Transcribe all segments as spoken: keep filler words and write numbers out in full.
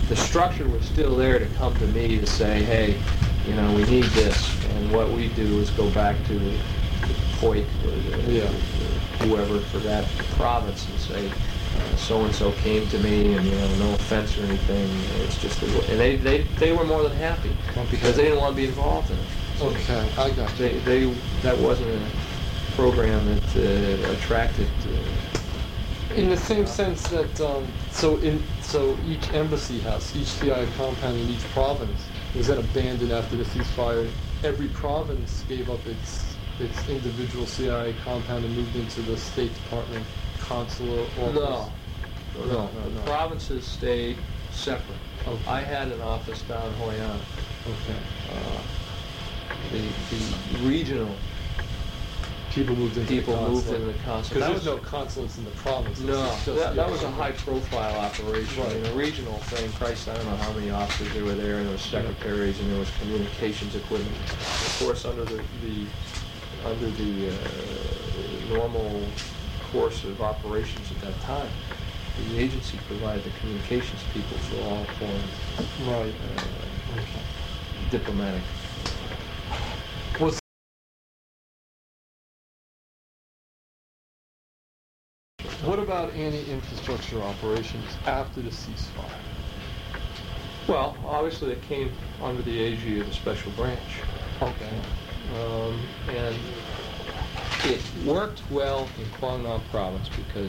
the structure was still there to come to me to say, hey, you know, we need this. And what we do is go back to the Hoyt or the, Yeah. the, whoever for that province and say, uh, so-and-so came to me, and, you know, no offense or anything, it's just, the, and they, they, they were more than happy Okay. because they didn't want to be involved in it. So Okay, I got you. they, they, that wasn't a program that uh, attracted. Uh, In the same sense that, um, so in so each embassy house, each C I A compound in each province was then abandoned after the ceasefire. Every province gave up its its individual C I A compound and moved into the State Department consular office. No, No, no, no, the no. provinces stayed separate. Okay. I had an office down in Hoi An. Okay. Uh, the, the regional People moved into people the moved consulate. into the consulate. Because That there was was no consulates in the province. No, Just, that, that was a yeah. high-profile operation. Right. I mean, a regional thing, Christ, I don't know how many officers there were there, and there was secretaries, and there was communications equipment. Of course, under the, the under the uh, normal course of operations at that time, the agency provided the communications people for all foreign Right. uh, Okay. diplomatic. Was What about anti-infrastructure operations after the ceasefire? Well, obviously, it came under the aegis of the special branch. Okay. Um, and it worked well in Quang Nam province because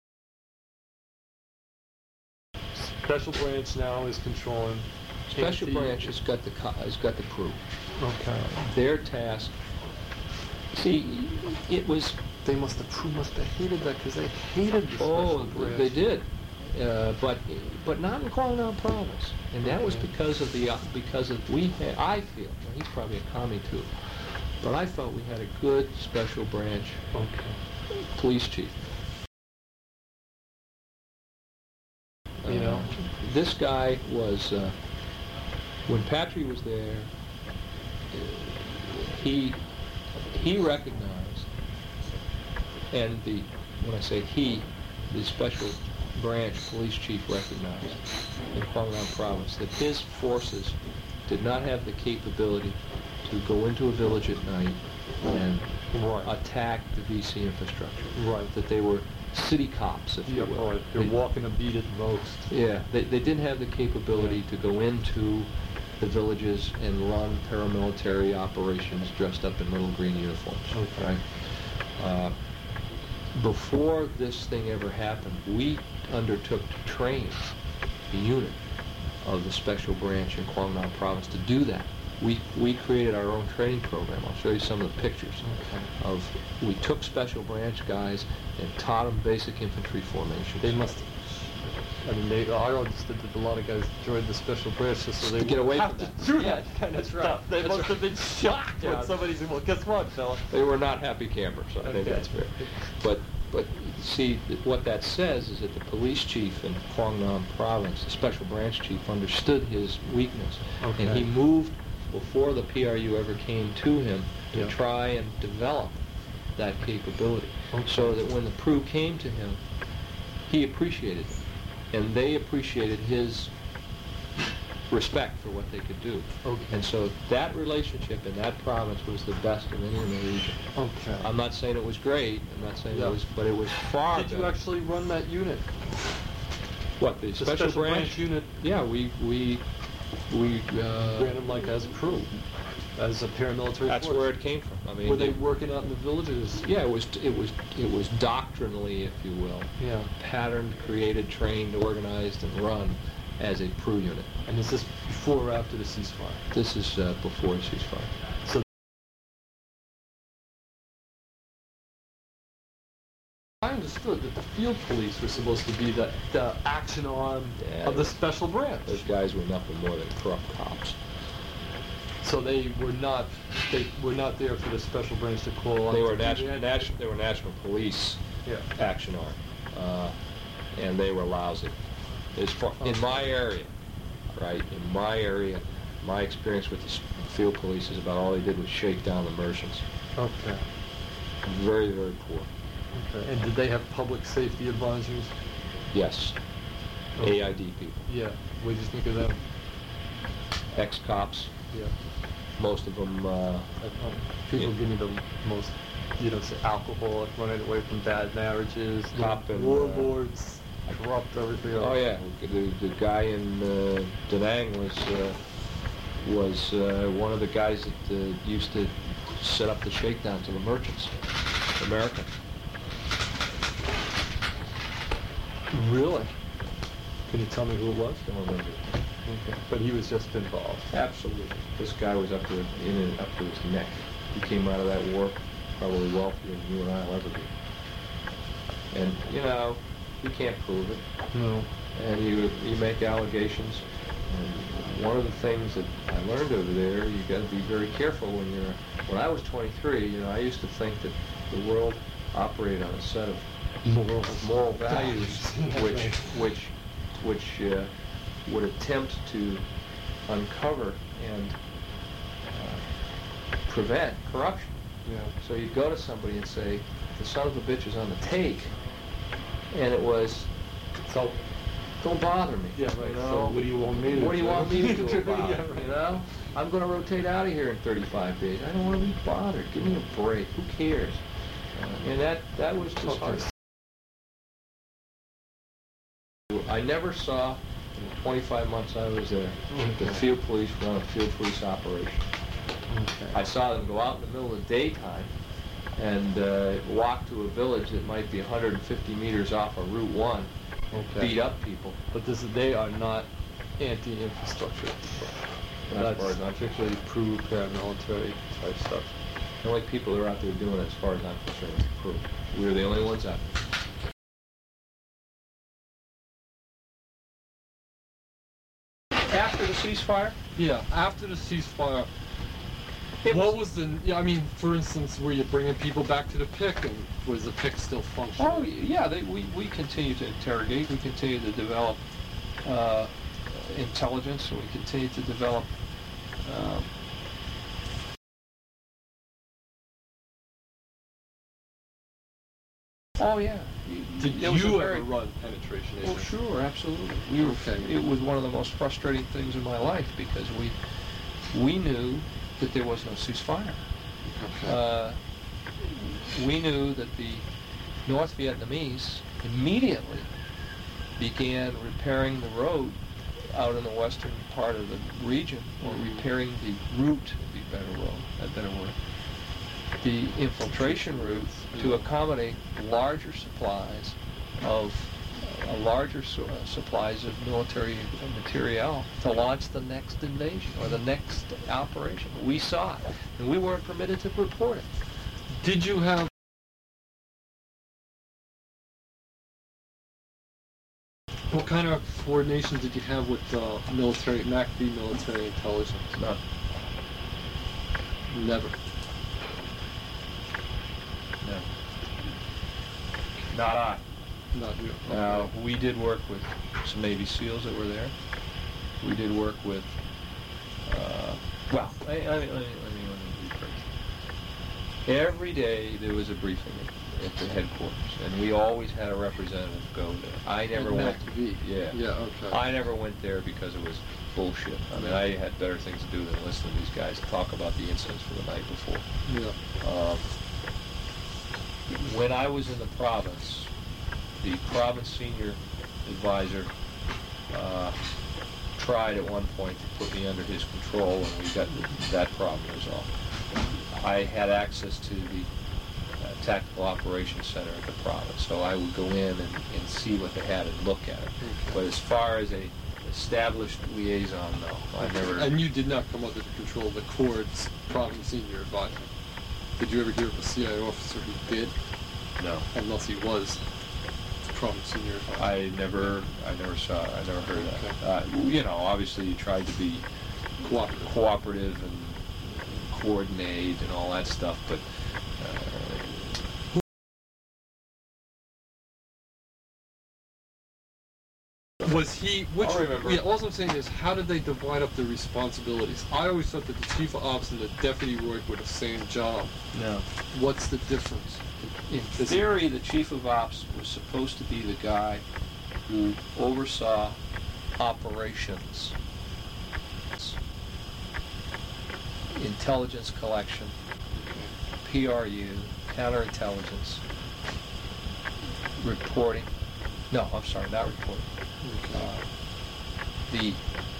Special branch now is controlling. special anti- branch has got the co- has got the crew. Okay. Their task. See, it was. They must have crew must have hated that because they hated the special Oh, branch. they did, uh, but but not in Quang Nam province, and that was Okay. because of the uh, because of we had. I feel well, he's probably a commie too, but I felt we had a good special branch Okay. police chief. You know? Uh, this guy was, uh, when Patry was there, uh, he he recognized, and the when I say he, the special branch police chief recognized in Quang Nam province that his forces did not have the capability to go into a village at night and Right. attack the V C infrastructure. Right. That they were city cops, if Yeah, you will. right. They're They- walking a beat at most. Yeah, they, they didn't have the capability to go into the villages and run paramilitary operations dressed up in little green uniforms. Okay. Right? Uh, before this thing ever happened, we undertook to train the unit of the special branch in Quang Nam province to do that. We, we created our own training program. I'll show you some of the pictures Okay. of, we took special branch guys and taught them basic infantry formations. They must. I mean, they. I understood that a lot of guys joined the special branch just so they To get wouldn't away have from to that. do Yeah, that kind that's of right. stuff. They That's must right. have been shocked Yeah. when somebody said, "Well, guess what, fella?" They were not happy campers, I think Okay. that's fair. But, but see, th- what that says is that the police chief in Quang Nam province, the special branch chief, understood his weakness. And Okay. he moved before the P R U ever came to him to Yeah. try and develop that capability. Okay. So that when the P R U came to him, he appreciated it. And they appreciated his respect for what they could do. Okay. And so that relationship in that province was the best in any in the region. Okay. I'm not saying it was great, I'm not saying Yeah. it was, but it was far Did you better. actually run that unit? What, the The special, branch? unit Yeah, we, we, we, uh, ran them like as a crew, as a paramilitary that's force. where it came from. I mean, Were they it- working out in the villages? yeah, it was, it was, it was doctrinally, if you will, Yeah. patterned, created, trained, organized, and run as a P R U unit. And is this before or after the ceasefire? This is uh, before the ceasefire. So I understood that the field police were supposed to be the, the action arm Yeah. of the special branch. Those guys were nothing more than corrupt cops. So they were not they were not there for the special branch to call on. They to were do national, the- national, they were national police Yeah. action arm, uh, and they were lousy. As far, in my area, right, in my area, my experience with the s- field police is about all they did was shake down the merchants. Okay. Very, very poor. Okay. And did they have public safety advisors? Yes. A I D people, Yeah. What did you think of them? ex-cops, Yeah. most of them, uh, Um, people Yeah. give me the most, you know, say alcoholic, running away from bad marriages, Cop and, uh, warlords, corrupt everything else. oh yeah, the, the guy in uh, Da Nang was uh, was uh, one of the guys that uh, used to set up the shakedowns of the merchants, American. Really? Can you tell me who it was? Don't remember. Okay. But he was just involved. Absolutely. This guy was up to in and up to his neck. He came out of that war probably wealthier than you and I will ever be. And you know, you can't prove it. No. And you you make allegations. And one of the things that I learned over there, you got to be very careful when you're. When I was twenty-three, you know, I used to think that the world operated on a set of Moral, moral values, which which which uh, would attempt to uncover and uh, prevent corruption. Yeah. So you'd go to somebody and say, "The son of a bitch is on the take," and it was, So, "Don't bother me." yeah, right. You So know? what do you want me to do? What do you want me to do about Yeah, it? right. You know, I'm going to rotate out of here in thirty-five days. I don't want to be bothered. Give me a break. Who cares? Uh, and that that was disheartening. I never saw, in the twenty-five months I was there, the Okay. field police run a field police operation. Okay. I saw them go out in the middle of the daytime and uh, walk to a village that might be one hundred fifty meters off of Route one, Okay. beat up people. But this, they are not anti-infrastructure. As That's far as I'm particularly proved paramilitary type stuff. The only people that are out there doing it, as far as I'm concerned, is the crew. We're the only ones out there. After the ceasefire, Yeah, after the ceasefire, It what was- was the, yeah, I mean, for instance, were you bringing people back to the P I C, and was the P I C still functioning? oh yeah, they, we we continue to interrogate. We continue to develop uh, intelligence, and we continue to develop. Um, oh yeah. Did It was a you very- ever run penetration Oh, agents? sure, absolutely. We were, Okay. It was one of the most frustrating things in my life because we we knew that there was no ceasefire. Okay. Uh, we knew that the North Vietnamese immediately began repairing the road out in the western part of the region, or repairing the route, would be a better road, a better word, the infiltration route to accommodate larger supplies of uh, larger su- uh, supplies of military materiel to launch the next invasion or the next operation. We saw it, and we weren't permitted to report it. Did you have what kind of coordination did you have with uh, military, M A C V military intelligence? None. Never. No. Not I. Not you. Now, we did work with some Navy SEALs that were there. We did work with, uh, well, I, I, let, me, let, me, let me rephrase. Every day there was a briefing at, at the headquarters, and we always had a representative go there. I never At went. M A C V. Yeah. Yeah. Okay. I never went there because it was bullshit. I mean, I had better things to do than listen to these guys talk about the incidents from the night before. Yeah. Um, when I was in the province, the province senior advisor uh, tried at one point to put me under his control, and we got that problem resolved. I had access to the uh, tactical operations center at the province, so I would go in and, and see what they had and look at it. Okay. But as far as a established liaison, no, I never. And you did not come under the control of the Corps province senior advisor. Did you ever hear of a C I A officer who did, No. unless he was the province senior advisor? I never, I never saw, I never heard of Okay. that. Uh, you know, obviously you tried to be Cooperative. cooperative and coordinate and all that stuff, but uh, Was he? Which? I'll remember. Yeah. All I'm saying is, how did they divide up the responsibilities? I always thought that the chief of ops and the deputy were were the same job. no. What's the difference? In theory, the chief of ops was supposed to be the guy who oversaw operations, intelligence collection, P R U, counterintelligence, reporting. No, I'm sorry, not reporting. Okay. Uh, the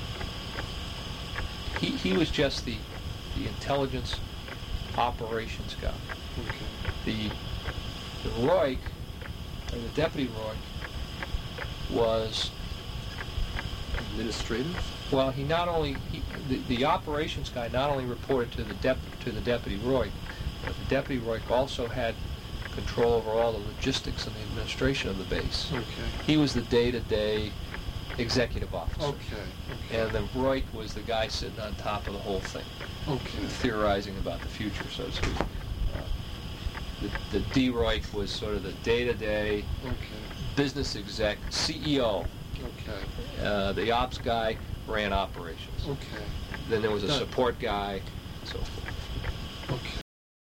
he he was just the the intelligence operations guy. Okay. The the Roik, or the deputy Roik, was Administrative? well. He not only he, the, the operations guy not only reported to the dep to the deputy Roik, but the deputy Roik also had control over all the logistics and the administration of the base. Okay. He was the day-to-day executive officer. Okay. Okay. And the Roik was the guy sitting on top of the whole thing, Okay. theorizing about the future, so to speak. Uh, the, the D Roik was sort of the day-to-day Okay. business exec, C E O. Okay. Uh, the ops guy ran operations. Okay. Then there was a Done. support guy, so forth. Okay.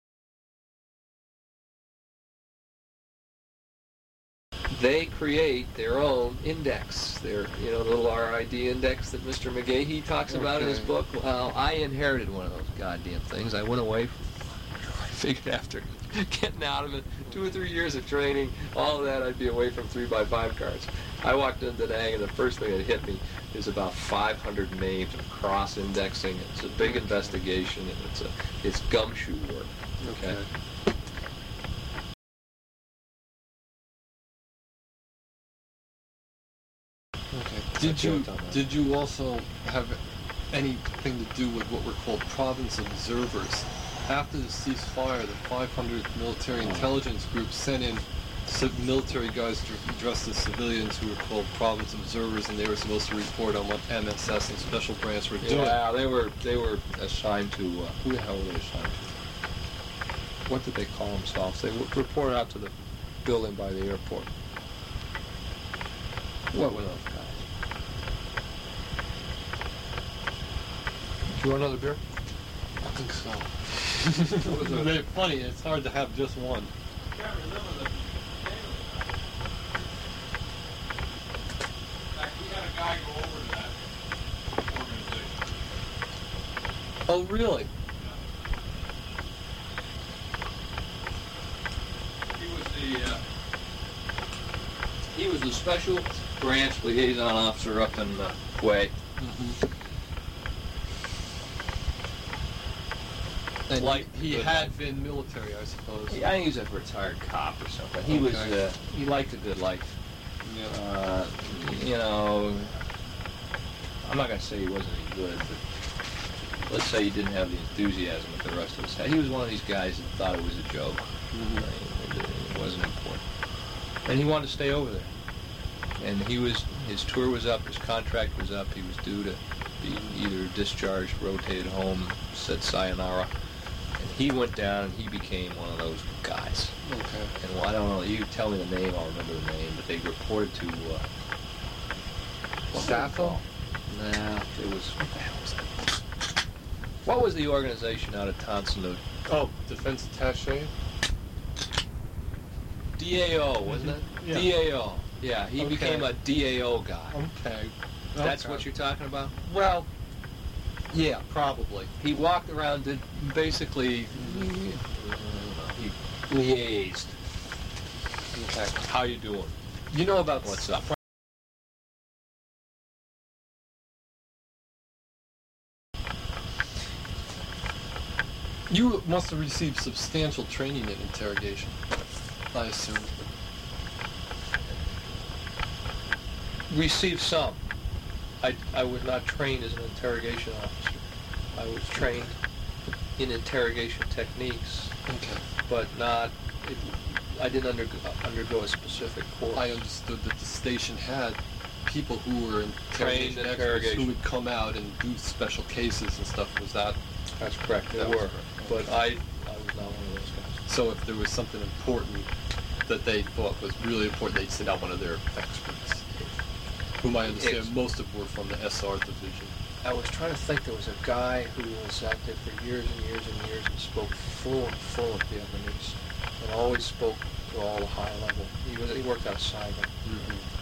They create their own index, their, you know, the little R I D index that Mister McGahee talks about in his Okay. book. Well, I inherited one of those goddamn things. I went away from, I figured after getting out of it, two or three years of training, all of that, I'd be away from three by five cards. I walked into Dang, and the first thing that hit me is about five hundred names and cross-indexing. It's a big investigation, and it's a it's gumshoe work. Okay. Okay. Did I you joked on that. did you also have anything to do with what were called province observers? After the ceasefire, the five hundredth Military Intelligence Group sent in civ- military guys dr- dressed as civilians who were called province observers, and they were supposed to report on what M S S and Special Branch were doing. Yeah, they were they were assigned to uh, who the hell were they assigned to? What did they call themselves? They were reported out to the building by the airport. What were those guys? Do you want another beer? I think so. What was it? Very funny. It's hard to have just one. can't remember the name of that. In fact, we had a guy go over to that organization. Oh, really? He was the, uh, He was the special branch liaison officer up in uh, Kuwait. Mm-hmm. And Like he, he good had life. been military, I suppose. I think he was a retired cop or something. He was Okay. uh, he liked a good life. Yeah. Uh, you know, I'm not going to say he wasn't any good, but let's say he didn't have the enthusiasm that the rest of us had. He was one of these guys that thought it was a joke. Mhm. It, it wasn't important. And he wanted to stay over there. And he was, his tour was up, his contract was up, he was due to be either discharged, rotated home, said sayonara. And he went down and he became one of those guys. Okay. And well, I don't know, you tell me the name, I'll remember the name, but they reported to, uh, what were they Safo? called? Nah, it was, what the hell was that? What was the organization out of Tonsanut? Oh, defense attaché? D A O, wasn't it? Yeah. D A O. Yeah, he Okay. became a D A O guy. Okay. That's Okay. what you're talking about? Well, yeah, probably. He walked around, did basically, he liaised. Okay. How you doing? You know about What's up? You must have received substantial training in interrogation, I assume. Received some. I, I was not trained as an interrogation officer. I was trained in interrogation techniques, Okay. but not, it, I didn't undergo, undergo a specific course. I understood that the station had people who were Trained interrogation experts interrogation. who would come out and do special cases and stuff. Was that That's correct, there That was were. correct. But I, I was not one of those guys. so? If there was something important that they thought was really important, they'd send out one of their experts, whom I understand Ex- most of were from the S R division. I was trying to think, there was a guy who was out there for years and years and years and spoke fluent, fluent Vietnamese, and always spoke to all the high level. He was, he worked out of Saigon. Mm-hmm.